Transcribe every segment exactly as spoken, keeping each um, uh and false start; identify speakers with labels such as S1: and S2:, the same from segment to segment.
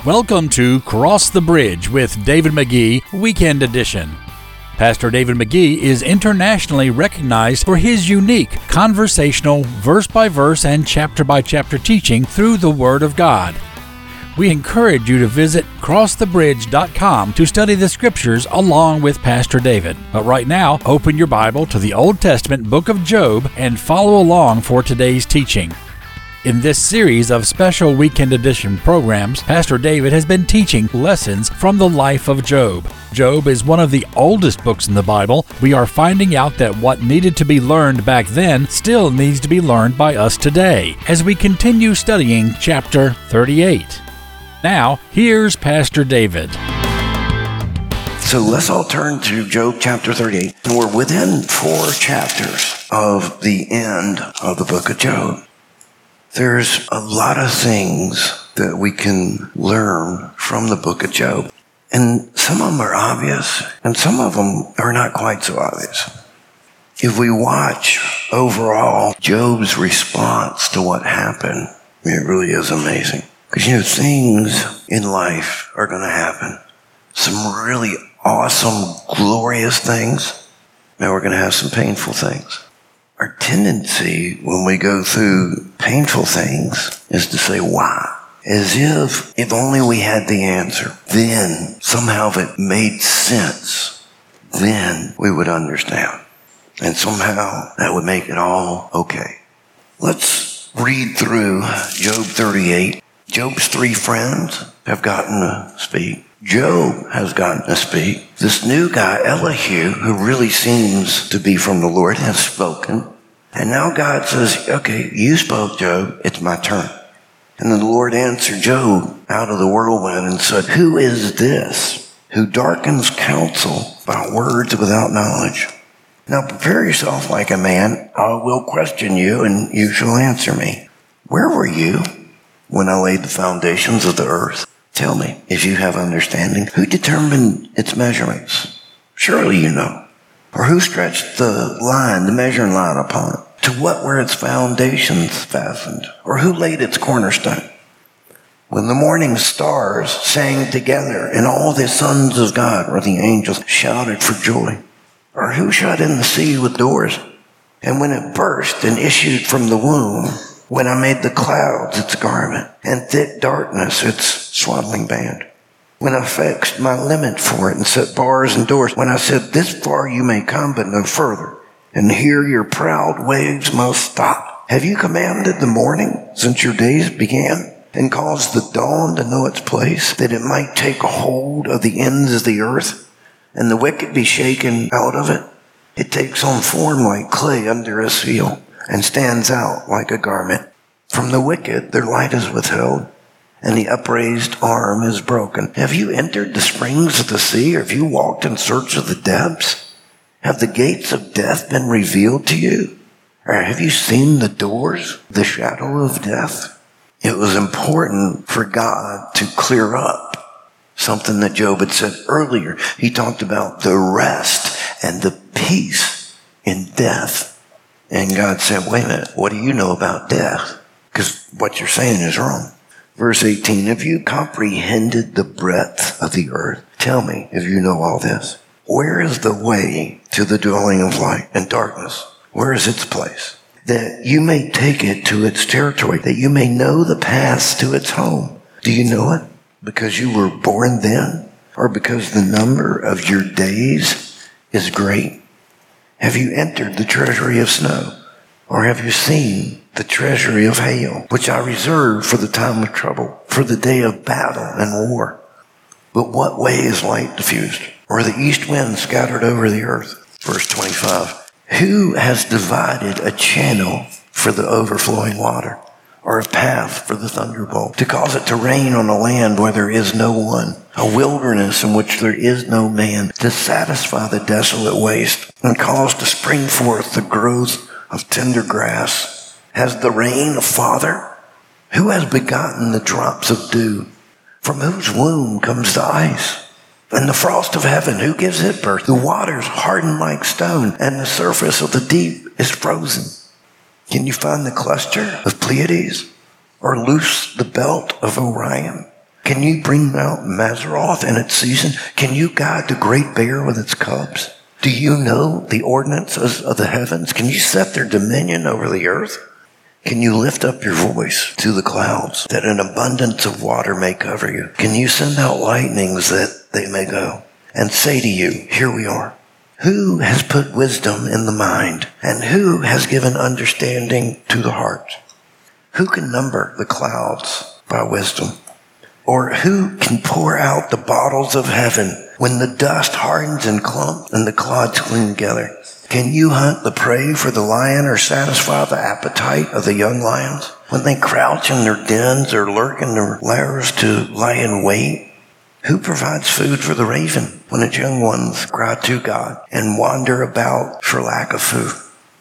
S1: Welcome to Cross the Bridge with David McGee, Weekend Edition. Pastor David McGee is internationally recognized for his unique conversational, verse-by-verse and chapter-by-chapter teaching through the Word of God. We encourage you to visit cross the bridge dot com to study the Scriptures along with Pastor David. But right now, open your Bible to the Old Testament book of Job and follow along for today's teaching. In this series of special Weekend Edition programs, Pastor David has been teaching lessons from the life of Job. Job is one of the oldest books in the Bible. We are finding out that what needed to be learned back then still needs to be learned by us today, as we continue studying chapter thirty-eight. Now, here's Pastor David.
S2: So let's all turn to Job chapter thirty-eight, and we're within four chapters of the end of the book of Job. There's a lot of things that we can learn from the book of Job. And some of them are obvious, and some of them are not quite so obvious. If we watch overall Job's response to what happened, it really is amazing. Because, you know, things in life are going to happen. Some really awesome, glorious things, and we're going to have some painful things. Our tendency when we go through painful things is to say, why? As if, if only we had the answer, then somehow if it made sense, then we would understand. And somehow that would make it all okay. Let's read through Job thirty-eight. Job's three friends have gotten to speak. Job has gotten to speak. This new guy, Elihu, who really seems to be from the Lord, has spoken. And now God says, okay, you spoke, Job. It's my turn. And then the Lord answered Job out of the whirlwind and said, who is this who darkens counsel by words without knowledge? Now prepare yourself like a man. I will question you, and you shall answer me. Where were you when I laid the foundations of the earth? Tell me, if you have understanding, who determined its measurements? Surely you know. Or who stretched the line, the measuring line upon it? To what were its foundations fastened? Or who laid its cornerstone? When the morning stars sang together, and all the sons of God, or the angels, shouted for joy? Or who shut in the sea with doors? And when it burst and issued from the womb, when I made the clouds its garment, and thick darkness its swaddling band, when I fixed my limit for it and set bars and doors, when I said, this far you may come, but no further, and here your proud waves must stop. Have you commanded the morning since your days began, and caused the dawn to know its place, that it might take a hold of the ends of the earth, and the wicked be shaken out of it? It takes on form like clay under a seal, and stands out like a garment. From the wicked their light is withheld, and the upraised arm is broken. Have you entered the springs of the sea, or have you walked in search of the depths? Have the gates of death been revealed to you? Or have you seen the doors, the shadow of death? It was important for God to clear up something that Job had said earlier. He talked about the rest and the peace in death. And God said, wait a minute, what do you know about death? Because what you're saying is wrong. Verse eighteen, have you comprehended the breadth of the earth? Tell me if you know all this. Where is the way to the dwelling of light and darkness? Where is its place? That you may take it to its territory, that you may know the paths to its home. Do you know it because you were born then, or because the number of your days is great? Have you entered the treasury of snow, or have you seen the treasury of hail, which I reserve for the time of trouble, for the day of battle and war? But what way is light diffused, or the east wind scattered over the earth? Verse twenty-five, who has divided a channel for the overflowing water, or a path for the thunderbolt, to cause it to rain on a land where there is no one, a wilderness in which there is no man, to satisfy the desolate waste, and cause to spring forth the growth of tender grass? Has the rain a father? Who has begotten the drops of dew? From whose womb comes the ice? And the frost of heaven, who gives it birth? The waters harden like stone, and the surface of the deep is frozen. Can you find the cluster of Pleiades, or loose the belt of Orion? Can you bring out Mazzaroth in its season? Can you guide the great bear with its cubs? Do you know the ordinances of the heavens? Can you set their dominion over the earth? Can you lift up your voice to the clouds that an abundance of water may cover you? Can you send out lightnings that they may go and say to you, here we are? Who has put wisdom in the mind, and who has given understanding to the heart? Who can number the clouds by wisdom? Or who can pour out the bottles of heaven when the dust hardens and clumps and the clods cling together? Can you hunt the prey for the lion or satisfy the appetite of the young lions when they crouch in their dens or lurk in their lairs to lie in wait? Who provides food for the raven when its young ones cry to God and wander about for lack of food?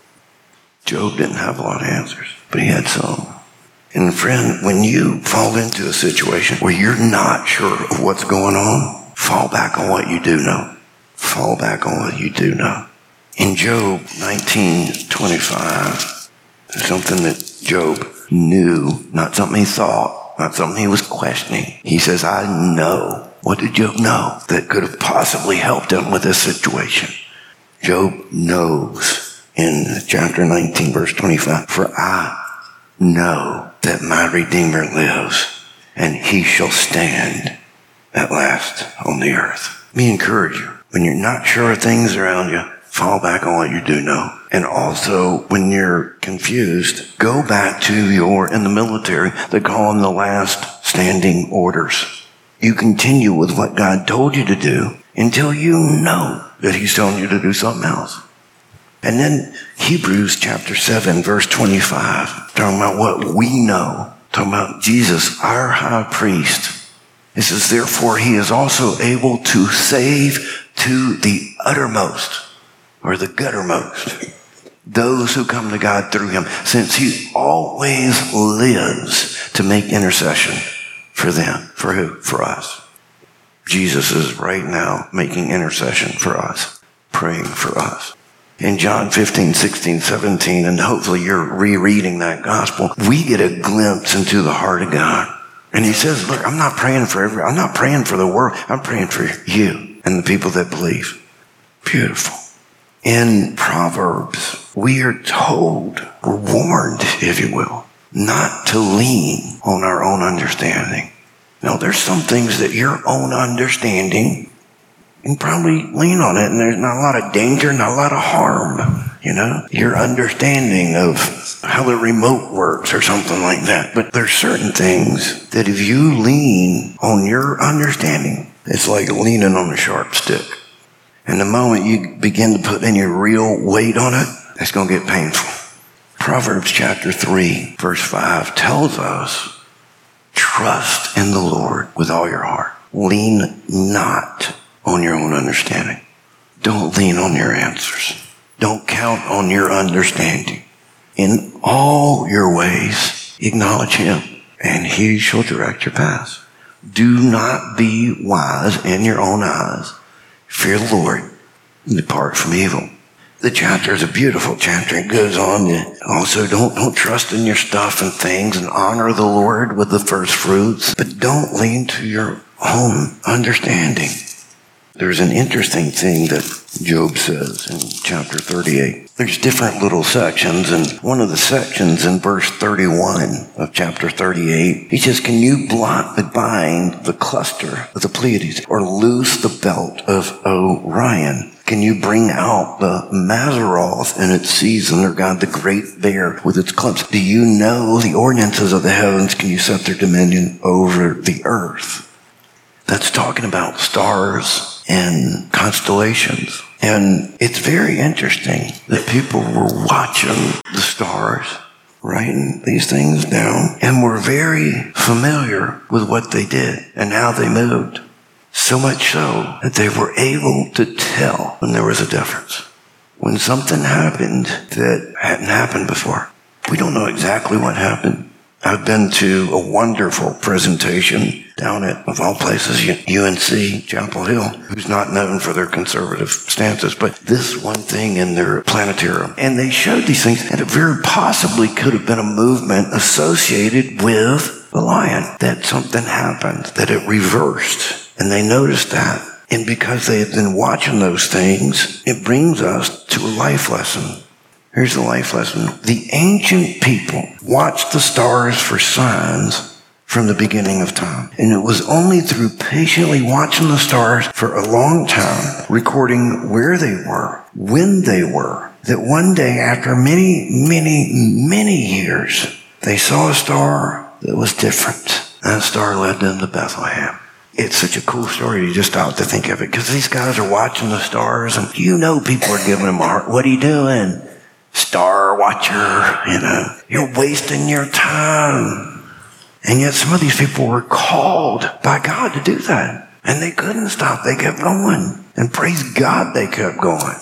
S2: Job didn't have a lot of answers, but he had some. And friend, when you fall into a situation where you're not sure of what's going on, fall back on what you do know. Fall back on what you do know. In Job nineteen twenty-five, something that Job knew, not something he thought, not something he was questioning. He says, I know. What did Job know that could have possibly helped him with this situation? Job knows in chapter nineteen, verse twenty-five, for I know that my Redeemer lives, and he shall stand at last on the earth. Let me encourage you. When you're not sure of things around you, fall back on what you do know. And also, when you're confused, go back to your, in the military, they call them the last standing orders. You continue with what God told you to do until you know that he's telling you to do something else. And then Hebrews chapter seven, verse twenty-five, talking about what we know, talking about Jesus, our high priest. It says, therefore he is also able to save to the uttermost, or the guttermost, those who come to God through him, since he always lives to make intercession for them. For who? For us. Jesus is right now making intercession for us, praying for us. In John fifteen, sixteen, seventeen, and hopefully you're rereading that gospel, we get a glimpse into the heart of God. And he says, look, I'm not praying for every, I'm not praying for the world. I'm praying for you and the people that believe. Beautiful. In Proverbs, we are told, we're warned, if you will, not to lean on our own understanding. Now, there's some things that your own understanding, you can probably lean on it, and there's not a lot of danger, not a lot of harm, you know, your understanding of how the remote works or something like that. But there's certain things that if you lean on your understanding, it's like leaning on a sharp stick. And the moment you begin to put any real weight on it, it's going to get painful. Proverbs chapter three, verse five tells us, trust in the Lord with all your heart. Lean not on your own understanding. Don't lean on your answers. Don't count on your understanding. In all your ways, acknowledge him, and he shall direct your paths. Do not be wise in your own eyes. Fear the Lord and depart from evil. The chapter is a beautiful chapter. It goes on to also don't, don't trust in your stuff and things, and honor the Lord with the first fruits, but don't lean to your own understanding. There's an interesting thing that Job says in chapter thirty-eight. There's different little sections, and one of the sections in verse thirty-one of chapter thirty-eight, he says, can you blot the bind the cluster of the Pleiades, or loose the belt of Orion? Can you bring out the Mazzaroth in its season, or God the great bear with its clubs? Do you know the ordinances of the heavens? Can you set their dominion over the earth? That's talking about stars and constellations. And it's very interesting that people were watching the stars, writing these things down, and were very familiar with what they did and how they moved. So much so that they were able to tell when there was a difference. When something happened that hadn't happened before. We don't know exactly what happened. I've been to a wonderful presentation down at, of all places, U N C, Chapel Hill, who's not known for their conservative stances, but this one thing in their planetarium. And they showed these things, and it very possibly could have been a movement associated with the lion, that something happened, that it reversed. And they noticed that. And because they had been watching those things, it brings us to a life lesson. Here's the life lesson. The ancient people watched the stars for signs from the beginning of time. And it was only through patiently watching the stars for a long time, recording where they were, when they were, that one day after many, many, many years, they saw a star that was different. That star led them to Bethlehem. It's such a cool story. You just stop to think of it because these guys are watching the stars and you know people are giving them a heart. What are you doing? Star watcher, you know, you're wasting your time. And yet some of these people were called by God to do that. And they couldn't stop. They kept going. And praise God they kept going.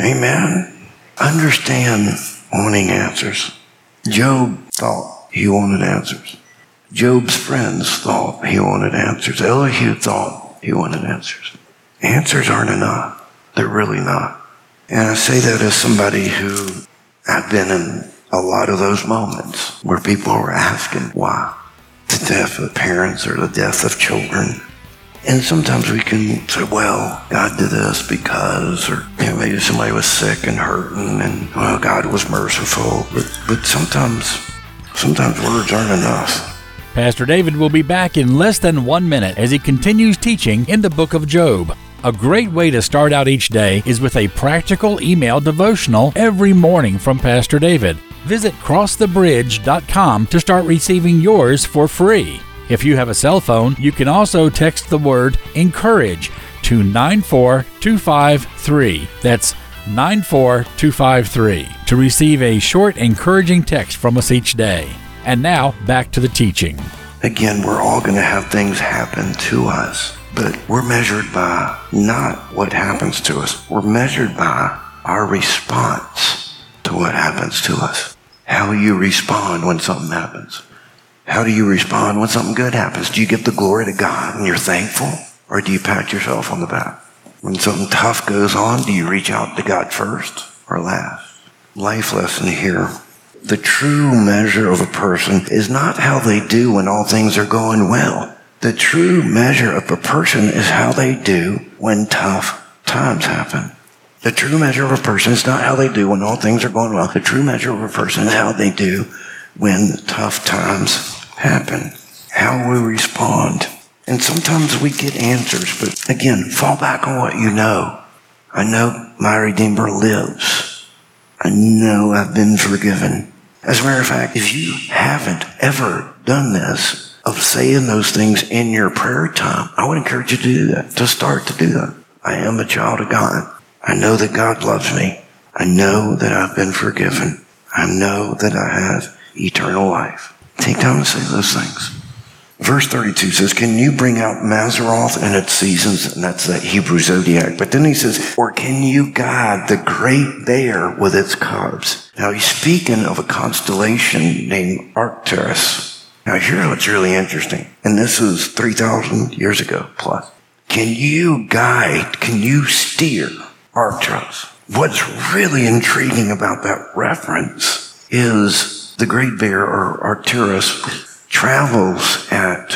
S2: Amen. Understand wanting answers. Job thought he wanted answers. Job's friends thought he wanted answers. Elihu thought he wanted answers. Answers aren't enough. They're really not. And I say that as somebody who I've been in a lot of those moments where people are asking why. The death of parents or the death of children. And sometimes we can say, well, God did this because, or you know, maybe somebody was sick and hurting and, well, God was merciful. But, but sometimes, sometimes words aren't enough.
S1: Pastor David will be back in less than one minute as he continues teaching in the book of Job. A great way to start out each day is with a practical email devotional every morning from Pastor David. Visit cross the bridge dot com to start receiving yours for free. If you have a cell phone, you can also text the word ENCOURAGE to nine four two five three. That's nine four two five three to receive a short, encouraging text from us each day. And now, back to the teaching.
S2: Again, we're all going to have things happen to us, but we're measured by not what happens to us. We're measured by our response to what happens to us. How you respond when something happens. How do you respond when something good happens? Do you give the glory to God and you're thankful? Or do you pat yourself on the back? When something tough goes on, do you reach out to God first or last? Life lesson here. The true measure of a person is not how they do when all things are going well. The true measure of a person is how they do when tough times happen. The true measure of a person is not how they do when all things are going well. The true measure of a person is how they do when tough times happen. How we respond. And sometimes we get answers, but again, fall back on what you know. I know my Redeemer lives. I know I've been forgiven. As a matter of fact, if you haven't ever done this, of saying those things in your prayer time, I would encourage you to do that, to start to do that. I am a child of God. I know that God loves me. I know that I've been forgiven. I know that I have eternal life. Take time to say those things. Verse thirty-two says, can you bring out Mazzaroth in its seasons? And that's that Hebrew zodiac. But then he says, or can you guide the great bear with its cubs? Now he's speaking of a constellation named Arcturus. Now here's what's really interesting. And this is three thousand years ago plus. Can you guide, can you steer Arcturus? What's really intriguing about that reference is the great bear, or Arcturus, travels at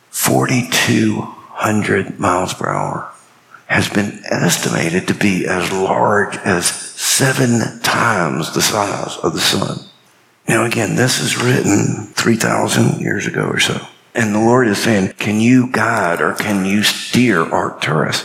S2: forty-two hundred miles per hour, has been estimated to be as large as seven times the size of the sun. Now again, this is written three thousand years ago or so. And the Lord is saying, can you guide or can you steer Arcturus?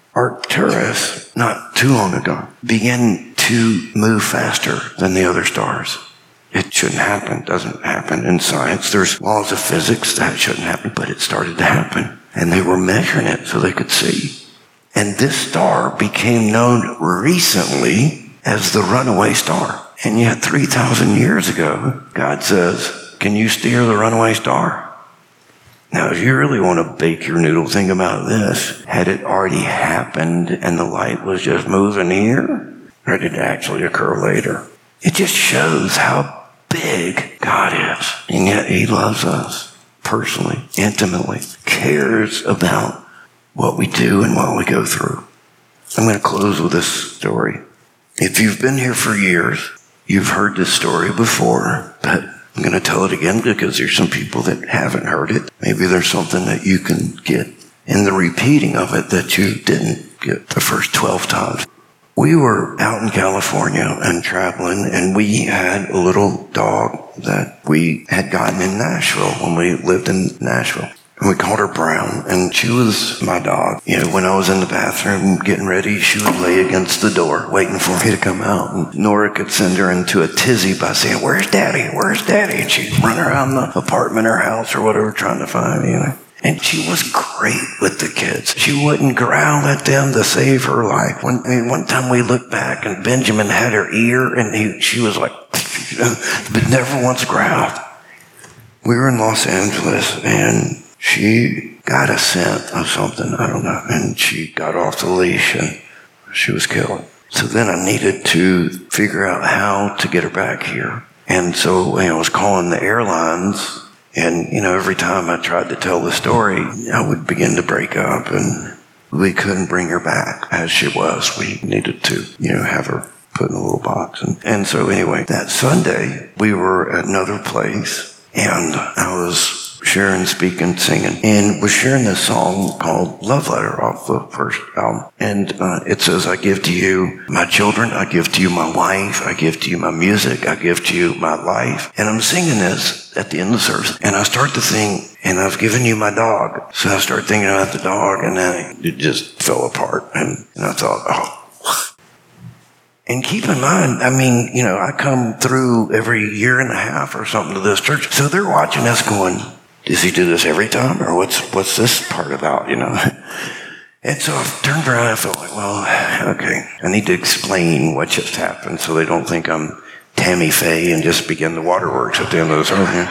S2: Arcturus, not too long ago, began to move faster than the other stars. It shouldn't happen, doesn't happen in science. There's laws of physics that shouldn't happen, but it started to happen. And they were measuring it so they could see. And this star became known recently as the runaway star. And yet three thousand years ago, God says, can you steer the runaway star? Now, if you really want to bake your noodle, think about this. Had it already happened and the light was just moving here? Or did it actually occur later? It just shows how big God is. And yet he loves us personally, intimately, cares about what we do and what we go through. I'm going to close with this story. If you've been here for years, you've heard this story before, but I'm going to tell it again because there's some people that haven't heard it. Maybe there's something that you can get in the repeating of it that you didn't get the first twelve times. We were out in California and traveling, and we had a little dog that we had gotten in Nashville when we lived in Nashville. And we called her Brown, and she was my dog. You know, when I was in the bathroom getting ready, she would lay against the door waiting for me to come out. And Nora could send her into a tizzy by saying, "Where's Daddy? Where's Daddy?" And she'd run around the apartment or house or whatever trying to find me, you know. And she was great with the kids. She wouldn't growl at them to save her life. One, I mean, one time we looked back and Benjamin had her ear, and he, she was like, but never once growled. We were in Los Angeles, and she got a scent of something, I don't know, and she got off the leash, and she was killed. So then I needed to figure out how to get her back here. And so you know, I was calling the airlines. And, you know, every time I tried to tell the story, I would begin to break up, and we couldn't bring her back as she was. We needed to, you know, have her put in a little box. And, and so anyway, that Sunday, we were at another place, and I was sharing, speaking, singing, and was sharing this song called Love Letter off the first album. And uh, it says, "I give to you my children, I give to you my wife, I give to you my music, I give to you my life." And I'm singing this at the end of the service, and I start to sing, "And I've given you my dog." So I start thinking about the dog, and then it just fell apart. And, and I thought, oh. And keep in mind, I mean, you know, I come through every year and a half or something to this church. So they're watching us going, does he do this every time? Or what's what's this part about, you know? And so I turned around and I felt like, well, okay, I need to explain what just happened so they don't think I'm Tammy Faye and just begin the waterworks at the end of the sermon.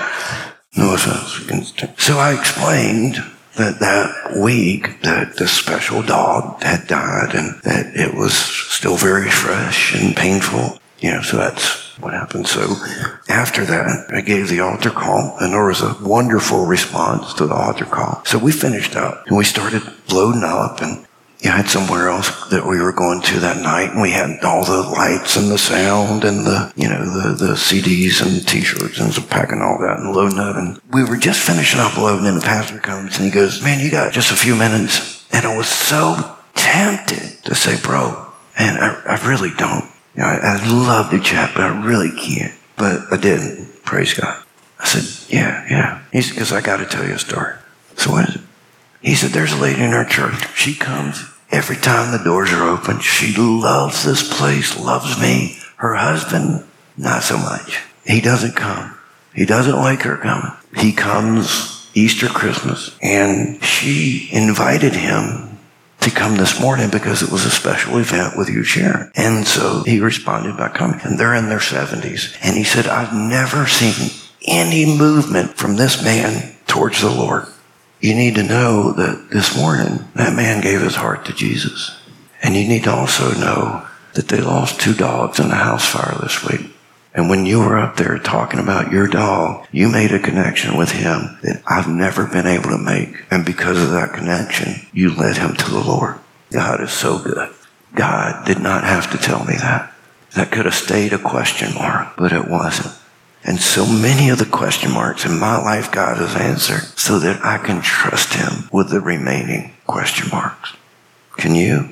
S2: No offense. So I explained that that week that the special dog had died and that it was still very fresh and painful. You know, so that's what happened. So after that, I gave the altar call, and there was a wonderful response to the altar call. So we finished up, and we started loading up, and you had somewhere else that we were going to that night, and we had all the lights and the sound and the, you know, the, the C Ds and T-shirts and so packing all that and loading up. And we were just finishing up loading, and the pastor comes, and he goes, "Man, you got just a few minutes." And I was so tempted to say, "Bro, man, I, I really don't. You know, I, I'd love to chat, but I really can't." But I didn't. Praise God. I said, yeah, yeah. He said, "Because I got to tell you a story." So what is it? He said, "There's a lady in our church. She comes every time the doors are open. She loves this place, loves me. Her husband, not so much. He doesn't come. He doesn't like her coming. He comes Easter, Christmas. And she invited him to come this morning because it was a special event with you, Sharon." And so he responded by coming. And they're in their seventies. And he said, "I've never seen any movement from this man towards the Lord. You need to know that this morning, that man gave his heart to Jesus. And you need to also know that they lost two dogs in a house fire this week. And when you were up there talking about your dog, you made a connection with him that I've never been able to make. And because of that connection, you led him to the Lord." God is so good. God did not have to tell me that. That could have stayed a question mark, but it wasn't. And so many of the question marks in my life, God has answered so that I can trust him with the remaining question marks. Can you?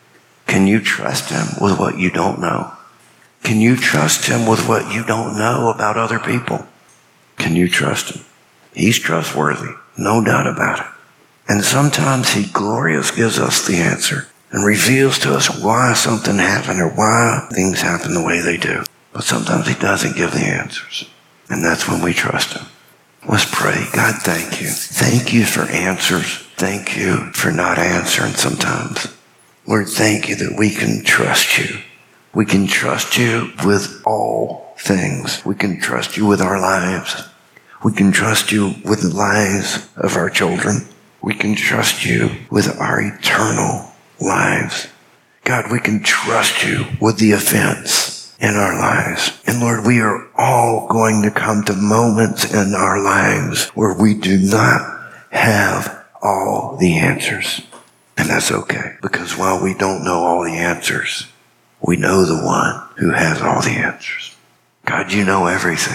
S2: Can you trust him with what you don't know? Can you trust him with what you don't know about other people? Can you trust him? He's trustworthy, no doubt about it. And sometimes he gloriously gives us the answer and reveals to us why something happened or why things happen the way they do. But sometimes he doesn't give the answers. And that's when we trust him. Let's pray. God, thank you. Thank you for answers. Thank you for not answering sometimes. Lord, thank you that we can trust you. We can trust you with all things. We can trust you with our lives. We can trust you with the lives of our children. We can trust you with our eternal lives. God, we can trust you with the events in our lives. And Lord, we are all going to come to moments in our lives where we do not have all the answers. And that's okay, because while we don't know all the answers, we know the one who has all the answers. God, you know everything.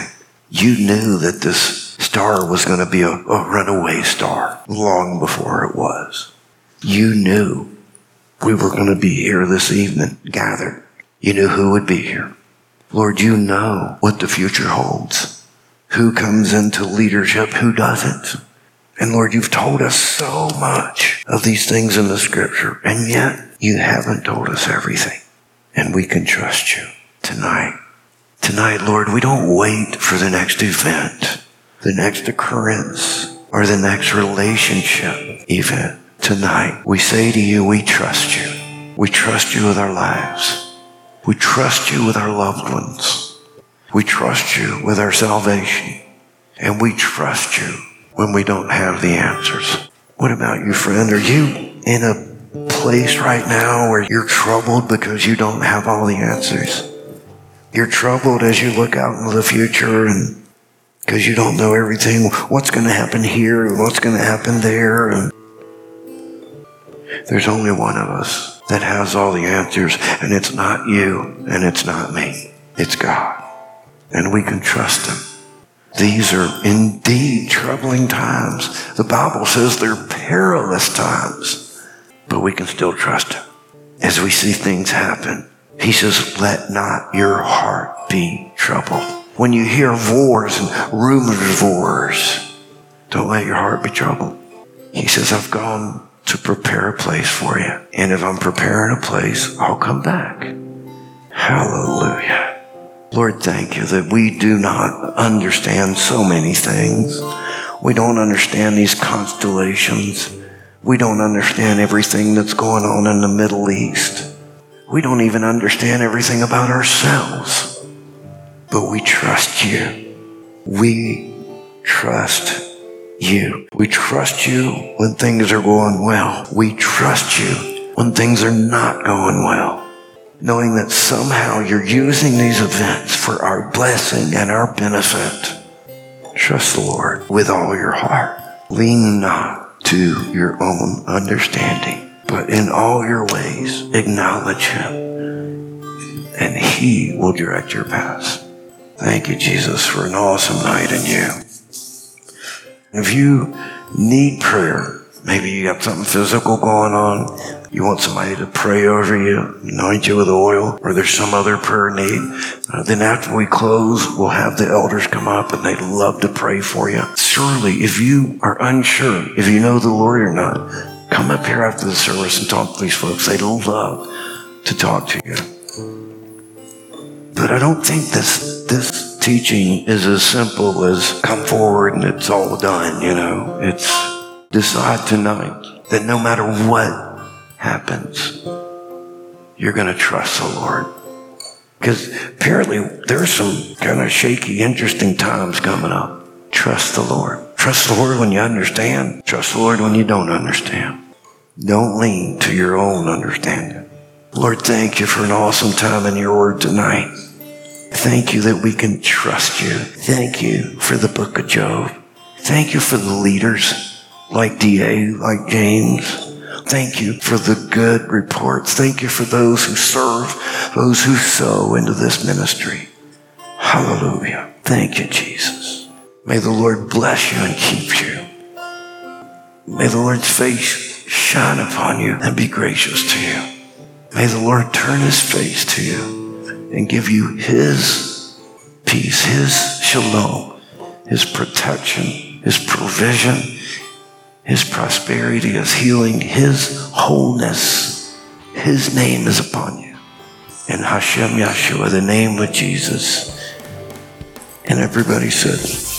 S2: You knew that this star was going to be a, a runaway star long before it was. You knew we were going to be here this evening, gathered. You knew who would be here. Lord, you know what the future holds. Who comes into leadership, who doesn't. And Lord, you've told us so much of these things in the scripture, and yet you haven't told us everything. And we can trust you tonight. Tonight, Lord, we don't wait for the next event, the next occurrence, or the next relationship event. Tonight, we say to you, we trust you. We trust you with our lives. We trust you with our loved ones. We trust you with our salvation. And we trust you when we don't have the answers. What about you, friend? Are you in a place right now where you're troubled because you don't have all the answers? You're troubled as you look out into the future and because you don't know everything. What's going to happen here and what's going to happen there? And there's only one of us that has all the answers, and it's not you and it's not me. It's God. And we can trust him. These are indeed troubling times. The Bible says they're perilous times, but we can still trust him. As we see things happen, he says, let not your heart be troubled. When you hear wars and rumors of wars, don't let your heart be troubled. He says, I've gone to prepare a place for you. And if I'm preparing a place, I'll come back. Hallelujah. Lord, thank you that we do not understand so many things. We don't understand these constellations. We don't understand everything that's going on in the Middle East. We don't even understand everything about ourselves. But we trust you. We trust you. We trust you when things are going well. We trust you when things are not going well. Knowing that somehow you're using these events for our blessing and our benefit. Trust the Lord with all your heart. Lean not to your own understanding, but in all your ways acknowledge him, and he will direct your paths. Thank you, Jesus, for an awesome night in you. If you need prayer, maybe you got something physical going on, you want somebody to pray over you, anoint you with oil, or there's some other prayer need, uh, then after we close, we'll have the elders come up and they'd love to pray for you. Surely, if you are unsure, if you know the Lord or not, come up here after the service and talk to these folks. They'd love to talk to you. But I don't think this this teaching is as simple as come forward and it's all done, you know. It's decide tonight that no matter what happens, you're going to trust the Lord. Because apparently there's some kind of shaky, interesting times coming up. Trust the Lord. Trust the Lord when you understand. Trust the Lord when you don't understand. Don't lean to your own understanding. Lord, thank you for an awesome time in your word tonight. Thank you that we can trust you. Thank you for the book of Job. Thank you for the leaders like D A, like James. Thank you for the good reports. Thank you for those who serve, those who sow into this ministry. Hallelujah. Thank you, Jesus. May the Lord bless you and keep you. May the Lord's face shine upon you and be gracious to you. May the Lord turn his face to you and give you his peace, his shalom, his protection, his provision, his prosperity, his healing, his wholeness. His name is upon you. And Hashem Yeshua, the name of Jesus. And everybody said,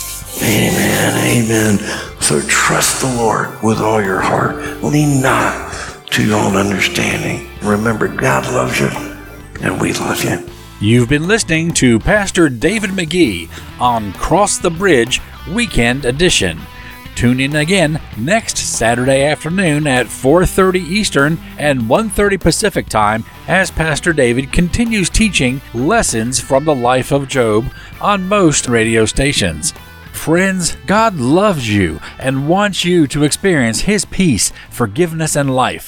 S2: amen, amen. So trust the Lord with all your heart. Lean not to your own understanding. Remember, God loves you, and we love you.
S1: You've been listening to Pastor David McGee on Cross the Bridge Weekend Edition. Tune in again next Saturday afternoon at four thirty Eastern and one thirty Pacific Time as Pastor David continues teaching lessons from the life of Job on most radio stations. Friends, God loves you and wants you to experience his peace, forgiveness, and life.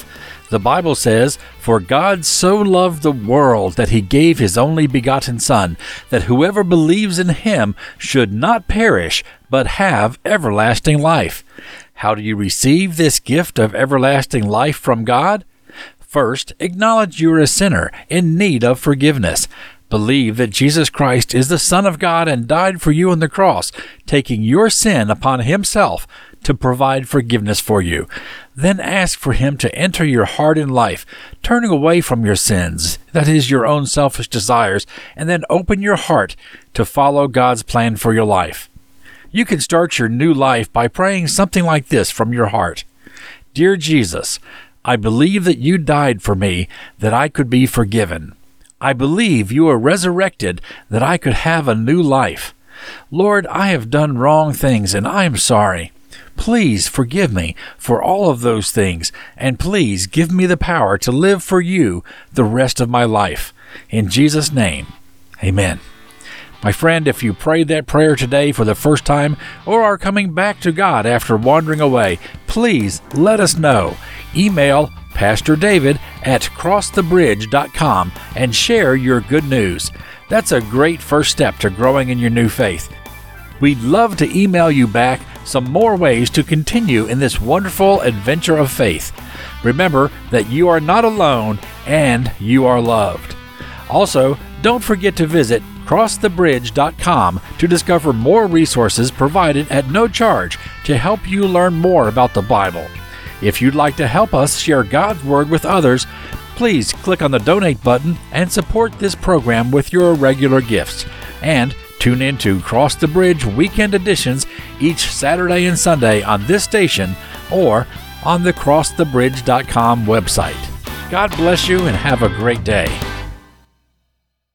S1: The Bible says, "For God so loved the world that he gave his only begotten Son, that whoever believes in him should not perish, but have everlasting life." How do you receive this gift of everlasting life from God? First, acknowledge you are a sinner in need of forgiveness. Believe that Jesus Christ is the Son of God and died for you on the cross, taking your sin upon himself to provide forgiveness for you. Then ask for him to enter your heart and life, turning away from your sins, that is, your own selfish desires, and then open your heart to follow God's plan for your life. You can start your new life by praying something like this from your heart. Dear Jesus, I believe that you died for me, that I could be forgiven. I believe you were resurrected, that I could have a new life. Lord, I have done wrong things, and I am sorry. Please forgive me for all of those things, and please give me the power to live for you the rest of my life. In Jesus' name, amen. My friend, if you prayed that prayer today for the first time or are coming back to God after wandering away, please let us know. Email Pastor David at cross the bridge dot com and share your good news. That's a great first step to growing in your new faith. We'd love to email you back some more ways to continue in this wonderful adventure of faith. Remember that you are not alone and you are loved. Also, don't forget to visit cross the bridge dot com to discover more resources provided at no charge to help you learn more about the Bible. If you'd like to help us share God's Word with others, please click on the donate button and support this program with your regular gifts. And tune in to Cross the Bridge weekend editions each Saturday and Sunday on this station or on the cross the bridge dot com website. God bless you and have a great day.